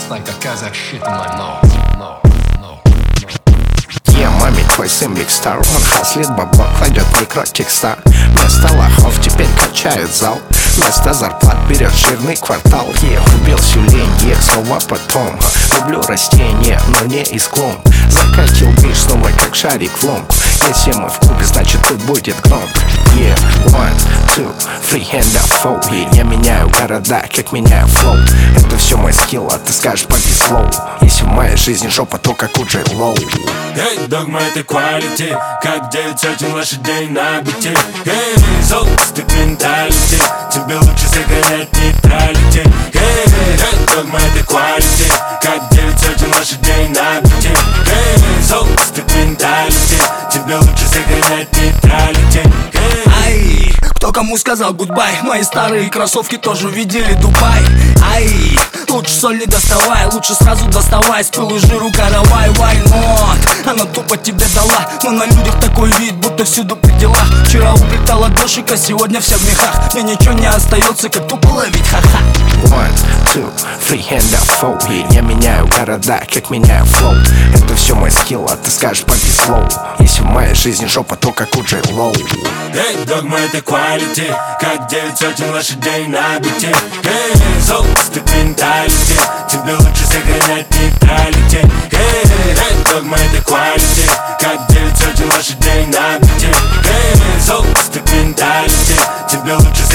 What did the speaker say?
just like a Kazakh shit in my mouth. Маме твой сын Big Star, он хаслит бабло, кладет микротекста. Вместо лохов теперь качает зал, вместо зарплат берет жирный квартал. Убил всю лень, снова потом. Люблю растения, но не из клумб. Закатил бич снова как шарик в ломку. Если мы в клубе, значит тут будет громко. 1, 2, 3, hand up, four. Я меняю города, как меняю флоу. Это все мой скилл, а ты скажешь поди слоу. Если в моей жизни жопа, то как у Джей Лоу. Эй, догма это quality, как 9 сотен лошадей на бите. Эй, золотистый менталити, тебе лучше сохранять нейтралити. Эй, догма это quality, как 9 сотен лошадей на бите. Эй, золотистый менталити, тебе лучше сохранять нейтралити. Ай, кто кому сказал гудбай? Мои старые кроссовки тоже видели Дубай. Ай, лучше соль не доставай, лучше сразу доставай. С пылу жиру каравай, why not? Она тупо тебе дала, но на людях такой вид, будто всюду при делах. Вчера уплетала дошика, сегодня вся в мехах. Мне ничего не остается, как тупо ловить, ха-ха. 1, 2, 3, hand up, four. Я меняю города, как меняю флоу. Это все мой скилл, а ты скажешь поди слоу. Если в моей жизни жопа, то как у Джей Лоу. Эй, догма это quality, как 9 сотен лошадей на бите. Эй, золотистый менталити, тебе лучше сохранять нейтралити. Эй, догма это quality, как 9 сотен лошадей на бите. Эй, золотистый менталити, тебе лучше